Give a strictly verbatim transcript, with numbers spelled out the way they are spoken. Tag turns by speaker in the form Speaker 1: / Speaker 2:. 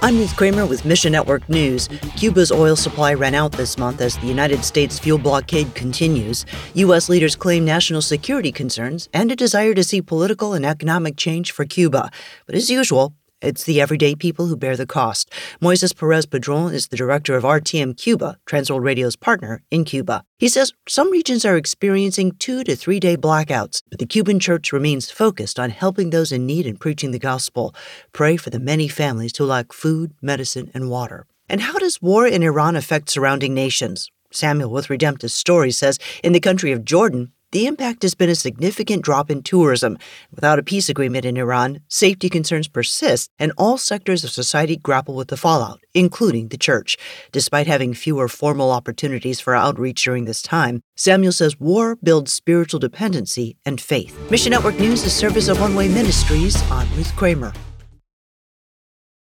Speaker 1: I'm Ruth Kramer with Mission Network News. Cuba's oil supply ran out this month as the United States fuel blockade continues. U S leaders claim national security concerns and a desire to see political and economic change for Cuba. But as usual, it's the everyday people who bear the cost. Moises Perez Padron is the director of R T M Cuba, Transworld Radio's partner in Cuba. He says some regions are experiencing two to three day blackouts, but the Cuban church remains focused on helping those in need and preaching the gospel. Pray for the many families who lack food, medicine, and water. And how does war in Iran affect surrounding nations? Samuel with Redemptive Stories says in the country of Jordan, the impact has been a significant drop in tourism. Without a peace agreement in Iran, safety concerns persist, and all sectors of society grapple with the fallout, including the church. Despite having fewer formal opportunities for outreach during this time, Samuel says war builds spiritual dependency and faith. Mission Network News is service of One Way Ministries. I'm Ruth Kramer.